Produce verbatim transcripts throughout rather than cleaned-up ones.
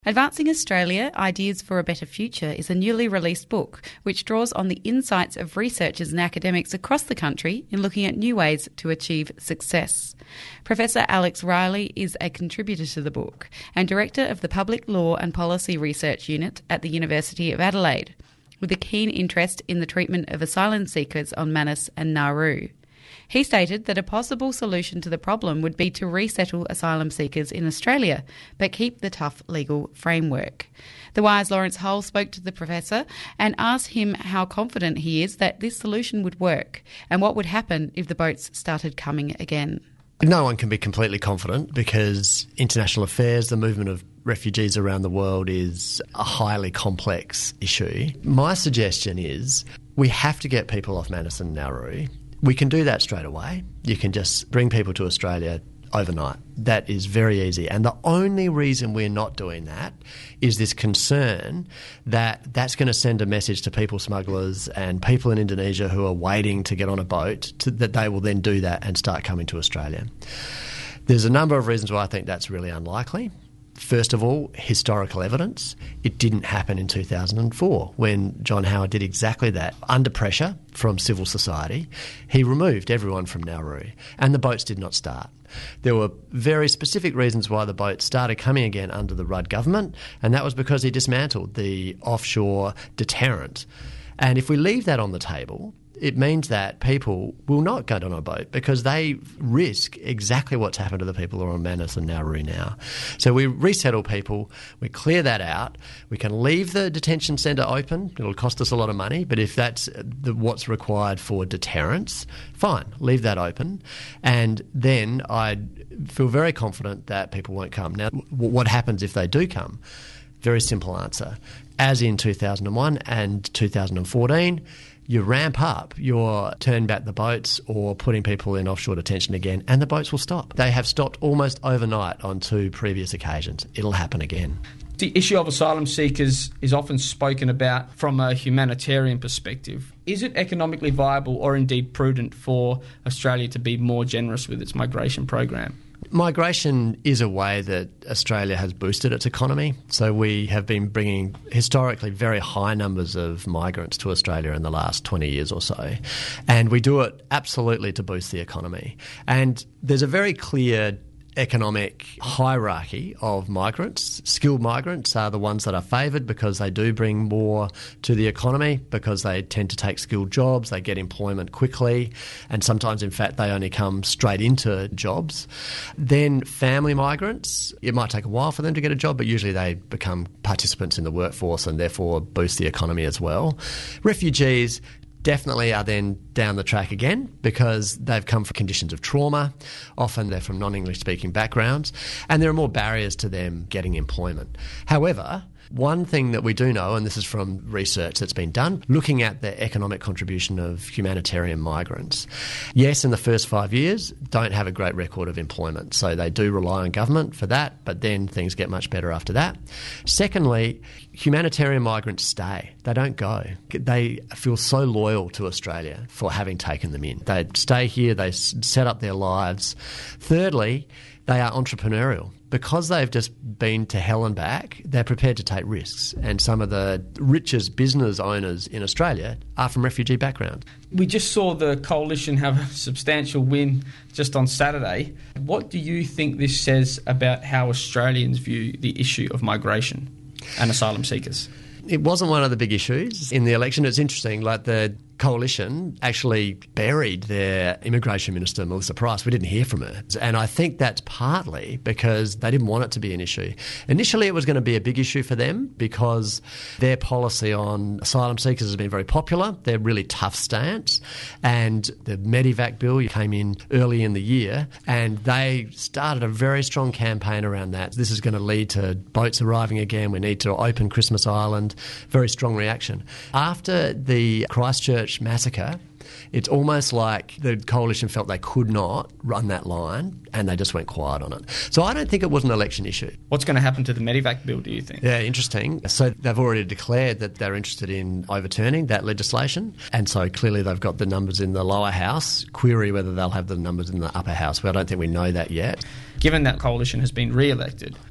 Advancing Australia, Ideas for a Better Future is a newly released book which draws on the insights of researchers and academics across the country in looking at new ways to achieve success. Professor Alex Riley is a contributor to the book and Director of the Public Law and Policy Research Unit at the University of Adelaide, with a keen interest in the treatment of asylum seekers on Manus and Nauru. He stated that a possible solution to the problem would be to resettle asylum seekers in Australia, but keep the tough legal framework. The Wire's Lawrence Hull spoke to the professor and asked him how confident he is that this solution would work and what would happen if the boats started coming again. No one can be completely confident because international affairs, the movement of refugees around the world is a highly complex issue. My suggestion is we have to get people off Manus and Nauru. We can do that straight away. You can just bring people to Australia overnight. That is very easy. And the only reason we're not doing that is this concern that that's going to send a message to people smugglers and people in Indonesia who are waiting to get on a boat to, that they will then do that and start coming to Australia. There's a number of reasons why I think that's really unlikely. First of all, historical evidence. It didn't happen in two thousand four when John Howard did exactly that. Under pressure from civil society, he removed everyone from Nauru and the boats did not start. There were very specific reasons why the boats started coming again under the Rudd government, and that was because he dismantled the offshore deterrent. And if we leave that on the table, it means that people will not go on a boat because they risk exactly what's happened to the people who are on Manus and Nauru now. So we resettle people, we clear that out, we can leave the detention centre open. It'll cost us a lot of money, but if that's the, what's required for deterrence, fine, leave that open. And then I feel very confident that people won't come. Now, w- what happens if they do come? Very simple answer. As in two thousand one and two thousand fourteen, you ramp up your turn back the boats or putting people in offshore detention again, and the boats will stop. They have stopped almost overnight on two previous occasions. It'll happen again. The issue of asylum seekers is often spoken about from a humanitarian perspective. Is it economically viable or indeed prudent for Australia to be more generous with its migration program? Migration is a way that Australia has boosted its economy. So we have been bringing historically very high numbers of migrants to Australia in the last twenty years or so. And we do it absolutely to boost the economy. And there's a very clear economic hierarchy of migrants. Skilled migrants are the ones that are favoured because they do bring more to the economy, because they tend to take skilled jobs, they get employment quickly, and sometimes, in fact, they only come straight into jobs. Then family migrants, it might take a while for them to get a job, but usually they become participants in the workforce and therefore boost the economy as well. Refugees definitely are then down the track again because they've come from conditions of trauma. Often they're from non-English speaking backgrounds and there are more barriers to them getting employment. However, one thing that we do know, and this is from research that's been done, looking at the economic contribution of humanitarian migrants. Yes, in the first five years, don't have a great record of employment. So they do rely on government for that, but then things get much better after that. Secondly, humanitarian migrants stay. They don't go. They feel so loyal to Australia for having taken them in. They stay here, they set up their lives. Thirdly, they are entrepreneurial. Because they've just been to hell and back, they're prepared to take risks. And some of the richest business owners in Australia are from refugee backgrounds. We just saw the Coalition have a substantial win just on Saturday. What do you think this says about how Australians view the issue of migration and asylum seekers? It wasn't one of the big issues in the election. It's interesting, like the Coalition actually buried their immigration minister, Melissa Price. We didn't hear from her. And I think that's partly because they didn't want it to be an issue. Initially, it was going to be a big issue for them because their policy on asylum seekers has been very popular. They're really tough stance. And the Medivac bill came in early in the year and they started a very strong campaign around that. This is going to lead to boats arriving again. We need to open Christmas Island. Very strong reaction. After the Christchurch massacre, it's almost like the Coalition felt they could not run that line and they just went quiet on it. So I don't think it was an election issue. What's going to happen to the Medivac bill, do you think? Yeah, interesting. So they've already declared that they're interested in overturning that legislation, and so clearly they've got the numbers in the lower house. Query whether they'll have the numbers in the upper house. Well, I don't think we know that yet. Given that Coalition has been re-elected,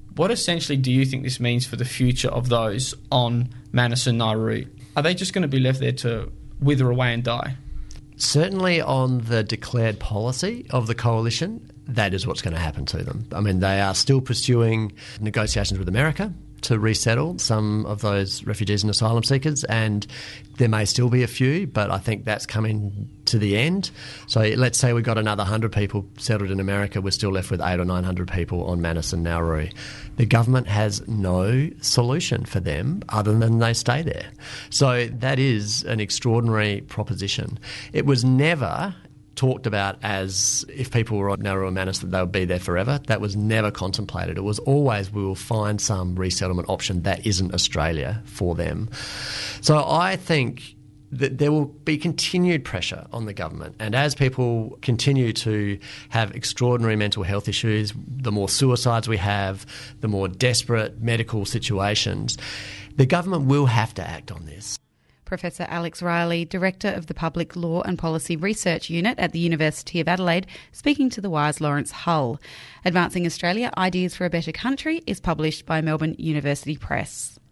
What essentially do you think this means for the future of those on Manus and Nauru? Are they just going to be left there to wither away and die? Certainly on the declared policy of the coalition, that is what's going to happen to them. I mean, they are still pursuing negotiations with America to resettle some of those refugees and asylum seekers, and there may still be a few, but I think that's coming to the end. So let's say we got another one hundred people settled in America, we're still left with eight or nine hundred people on Manus and Nauru. The government has no solution for them other than they stay there. So that is an extraordinary proposition. It was never talked about as if people were on Nauru and Manus that they would be there forever. That was never contemplated. It was always we will find some resettlement option that isn't Australia for them. So I think that there will be continued pressure on the government, and as people continue to have extraordinary mental health issues, the more suicides we have, the more desperate medical situations, the government will have to act on this. Professor Alex Riley, Director of the Public Law and Policy Research Unit at the University of Adelaide, speaking to the Wire's Lawrence Hull. Advancing Australia, Ideas for a Better Country is published by Melbourne University Press.